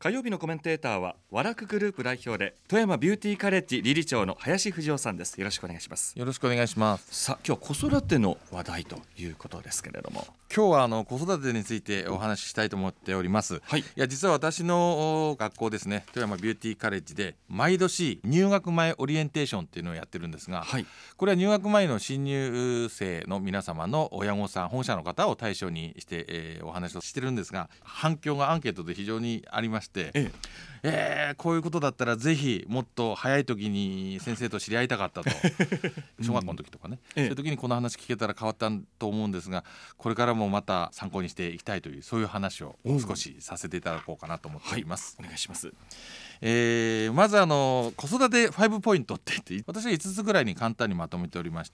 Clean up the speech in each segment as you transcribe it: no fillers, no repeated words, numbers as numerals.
火曜日のコメンテーターは和楽グループ代表で富山ビューティーカレッジ理事長の林藤夫さんです。よろしくお願いします。 よろしくお願いします。 さあ、今日は子育ての話題ということですけれども、 今日は子育てについてお話ししたいと思っております。 はい、 いや実は私の学校ですね、富山ビューティーカレッジで毎年入学前オリエンテーションっていうのをやってるんですが、 はい、 これは入学前の新入生の皆様の親御さん、保護者の方を対象にして、お話をしてるんですが、反響がアンケートで非常にありまして、こういうことだったらぜひもっと早い時に先生と知り合いたかったと小学校の時とかね、そういう時にこの話聞けたら変わったと思うんですが、これからもまた参考にしていきたいという、そういう話を少しさせていただこうかなと思っております。 お願いします。 まず子育て5ポイントって言って、私は5つぐらいに簡単にまとめておりまして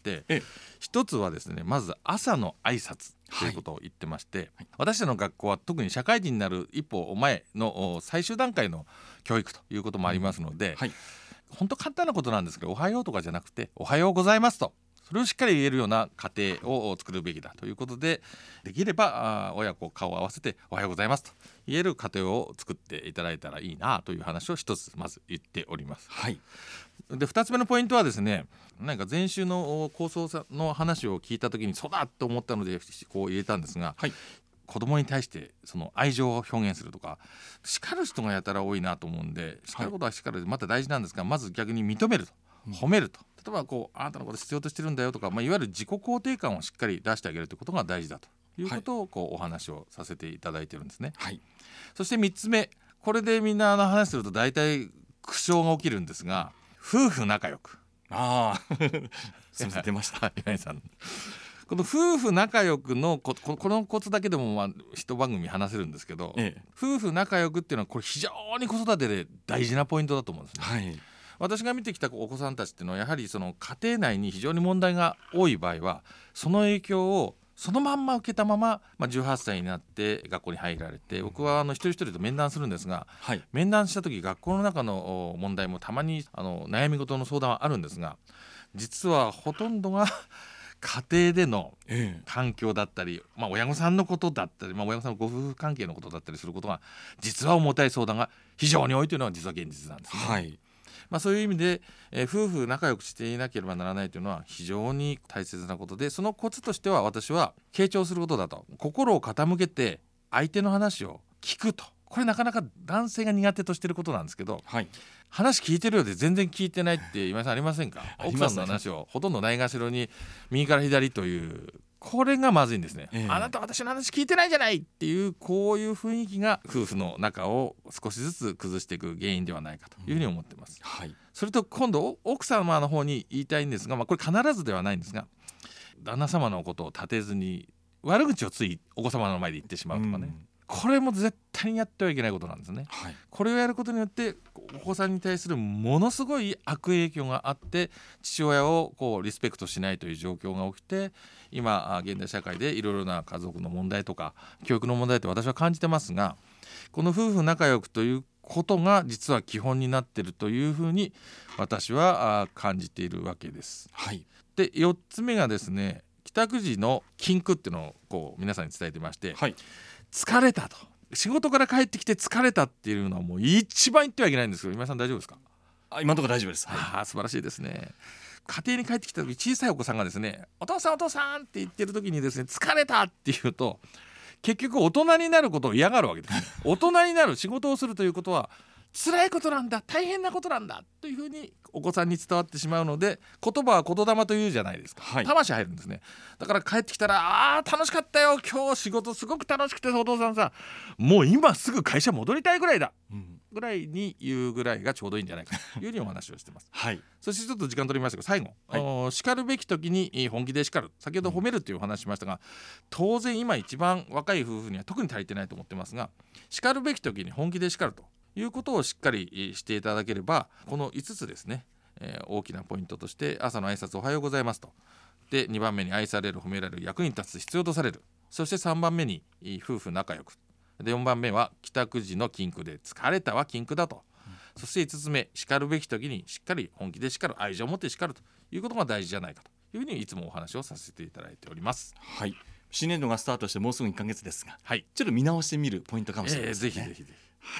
、1つはですね、まず朝の挨拶ということを言ってまして、私たちの学校は特に社会人になる一歩前の最終段階の教育ということもありますので、本当簡単なことなんですけど、おはようとかじゃなくておはようございますと、それをしっかり言えるような家庭を作るべきだということで、できれば親子顔を合わせておはようございますと言える家庭を作っていただいたらいいなという話を一つまず言っております。で2つ目のポイントはですね、なんか前週の構想の話を聞いた時にそうだと思ったのでこう入れたんですが、子供に対してその愛情を表現するとか、叱る人がやたら多いなと思うんで、叱ることは叱るでまた大事なんですが、まず逆に認めると、褒めると、例えばあなたのこと必要としてるんだよとか、いわゆる自己肯定感をしっかり出してあげるということが大事だということをお話をさせていただいてるんですね。そして3つ目、これでみんな話すると大体苦笑が起きるんですが、夫婦仲良く。 すみません、出ました岩井さん、この夫婦仲良くのこのコツだけでも一番組話せるんですけど、夫婦仲良くっていうのはこれ非常に子育てで大事なポイントだと思うんですね。私が見てきたお子さんたちっていうのはやはりその家庭内に非常に問題が多い場合は、その影響をそのまんま受けたまま、18歳になって学校に入られて、僕は一人一人と面談するんですが、面談した時学校の中の問題もたまに悩み事の相談はあるんですが、実はほとんどが家庭での環境だったり、親御さんのことだったり、親御さんのご夫婦関係のことだったりすることが実は重たい相談が非常に多いというのは実は現実なんですね。そういう意味で、夫婦仲良くしていなければならないというのは非常に大切なことで、そのコツとしては私は傾聴することだと。心を傾けて相手の話を聞くと。これなかなか男性が苦手としていることなんですけど、話聞いてるようで全然聞いてないって今井さんありませんか？奥さんの話をほとんどないがしろに右から左という、これがまずいんですね。あなた私の話聞いてないじゃないっていう、こういう雰囲気が夫婦の仲を少しずつ崩していく原因ではないかというふうに思っています。それと今度奥様の方に言いたいんですが、これ必ずではないんですが、旦那様のことを立てずに悪口をついお子様の前で言ってしまうとかね、これも絶対にやってはいけないことなんですね。これをやることによってお子さんに対するものすごい悪影響があって、父親をリスペクトしないという状況が起きて、今現代社会でいろいろな家族の問題とか教育の問題って私は感じてますが、この夫婦仲良くということが実は基本になっているというふうに私は感じているわけです。で4つ目がですね、帰宅時の禁句っていうのを皆さんに伝えてまして、疲れたと、仕事から帰ってきて疲れたっていうのはもう一番言ってはいけないんですけど、今井さん大丈夫ですか？ 今のところ大丈夫です。 素晴らしいですね。家庭に帰ってきた時、小さいお子さんがですね、お父さんお父さんって言ってる時にですね、疲れたって言うと結局大人になることを嫌がるわけです。大人になる仕事をするということは辛いことなんだ、大変なことなんだというふうにお子さんに伝わってしまうので、言葉は言霊というじゃないですか、魂入るんですね。だから帰ってきたら楽しかったよ、今日仕事すごく楽しくて、お父さんさもう今すぐ会社戻りたいぐらいだ、ぐらいに言うぐらいがちょうどいいんじゃないかというふうにお話をしてます。そしてちょっと時間取りましたが最後、叱るべき時に本気で叱る、先ほど褒めるというお話しましたが、当然今一番若い夫婦には特に足りてないと思ってますが、叱るべき時に本気で叱るということをしっかりしていただければ、この5つですね、大きなポイントとして、朝の挨拶おはようございますと、で2番目に愛される、褒められる、役に立つ、必要とされる、そして3番目に夫婦仲良くで、4番目は帰宅時の禁句で疲れたは禁句だと、そして5つ目、叱るべき時にしっかり本気で叱る、愛情を持って叱るということが大事じゃないかというふうにいつもお話をさせていただいております。 新年度がスタートしてもうすぐ1ヶ月ですが、ちょっと見直してみるポイントかもしれないですね。 ぜひぜひ。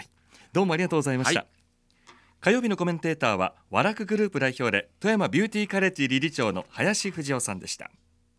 どうもありがとうございました、火曜日のコメンテーターは和楽グループ代表で富山ビューティーカレッジ理事長の林藤夫さんでした。